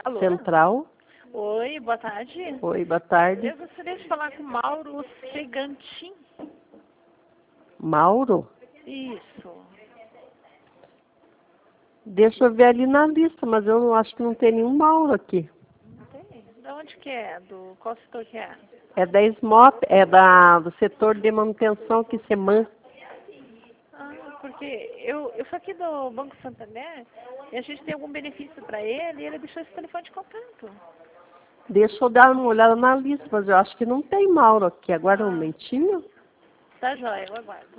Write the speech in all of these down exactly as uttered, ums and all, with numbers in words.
Alô? Central. Oi, boa tarde. Oi, boa tarde. Eu gostaria de falar com Mauro Segantin. Mauro? Isso. Deixa eu ver ali na lista, mas eu não acho que não tem nenhum Mauro aqui. Não tem? De onde que é? Do qual setor que é? É da SMOP, é da, do setor de manutenção que se man. Ah, porque eu, eu sou aqui do Banco Santander e a gente tem algum benefício para ele e ele deixou esse telefone de contato. Deixa eu dar uma olhada na lista, mas eu acho que não tem Mauro aqui. Agora um Ah, momentinho. tá joia, eu aguardo.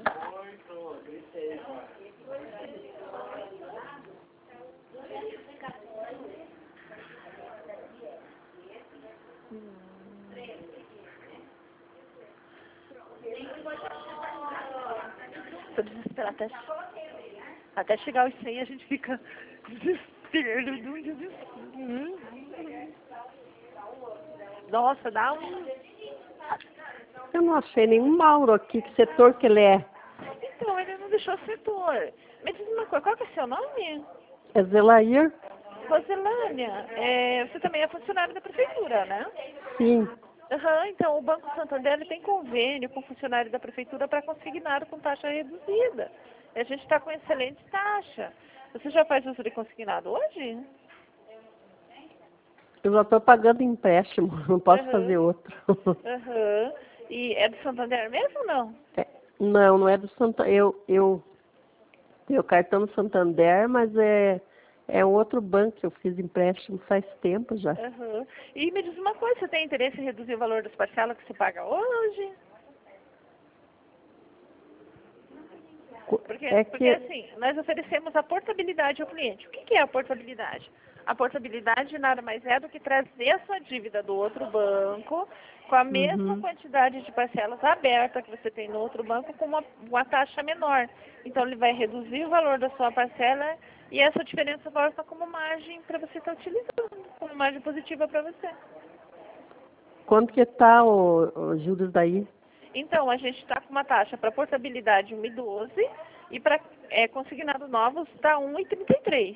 Tô desesperada. Até, até chegar os cem a gente fica desespero de um desespero. Nossa, dá um... Eu não achei nenhum Mauro aqui. Que setor que ele é? Então, ele não deixou setor. Me diz uma coisa, qual que é seu nome? É Zelair? Roselânia, é, você também é funcionário da prefeitura, né? Sim. Aham, então o Banco Santander ele tem convênio com funcionário da prefeitura para consignado com taxa reduzida. E a gente está com excelente taxa. Você já faz uso de consignado hoje? Eu já estou pagando empréstimo. Não posso Aham, fazer outro. aham. E é do Santander mesmo ou não? É, não, não é do Santander. Eu, eu tenho cartão do Santander, mas é, é outro banco que eu fiz empréstimo faz tempo já. Aham. E me diz uma coisa, você tem interesse em reduzir o valor das parcelas que você paga hoje? Porque, É porque que assim, nós oferecemos a portabilidade ao cliente. O que que é a portabilidade? A portabilidade nada mais é do que trazer a sua dívida do outro banco com a mesma uhum. quantidade de parcelas abertas que você tem no outro banco com uma, uma taxa menor. Então ele vai reduzir o valor da sua parcela e essa diferença volta como margem para você estar utilizando, como margem positiva para você. Quanto que tá o, o juros daí? Então, a gente está com uma taxa para portabilidade um e doze e para é, consignado novos está um e trinta e três.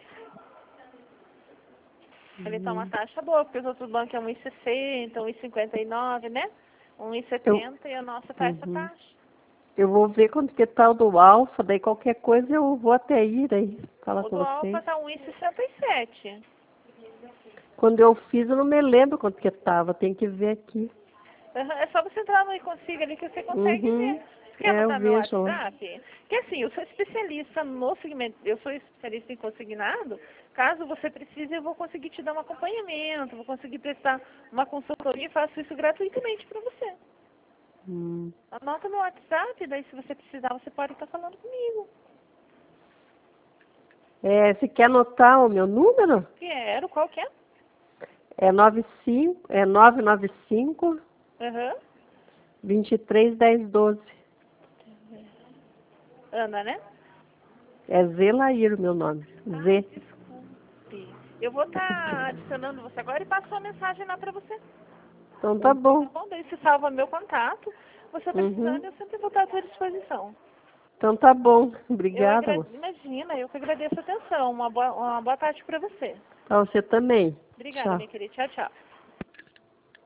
Ele está uma Uhum. taxa boa, porque os outros bancos é um e sessenta, um e cinquenta e nove, né? um e Eu, setenta e a nossa está essa uhum. taxa. Eu vou ver quanto que tá o do Alfa, daí qualquer coisa eu vou até ir aí falar O com do Alfa vocês. está um e sessenta e sete. Quando eu fiz, eu não me lembro quanto que tava, tem que ver aqui. Uhum, é só você entrar no e-consiga ali que você consegue ver. Uhum. Você quer É, eu anotar meu vejo lá. WhatsApp? Que assim, eu sou especialista no segmento, eu sou especialista em consignado. Caso você precise, eu vou conseguir te dar um acompanhamento, vou conseguir prestar uma consultoria e faço isso gratuitamente para você. Hum. Anota meu WhatsApp, daí se você precisar, você pode estar falando comigo. É, você quer anotar o meu número? Quero, qual que é? É nove cinco, é nove nove cinco, Aham. vinte e três, dez, doze. Ana, né? É Zelair o meu nome. Ai, Z. desculpe. Eu vou estar adicionando você agora e passo uma mensagem lá para você. Então tá bom. Tá bom? Daí você salva meu contato. Você Uhum. precisando, eu sempre vou estar à sua disposição. Então tá bom. Eu Obrigada, agradeço, moça. imagina, eu que agradeço a atenção. Uma boa, uma boa tarde para você. Pra você também. Obrigada, Tchau. minha querida. Tchau, tchau.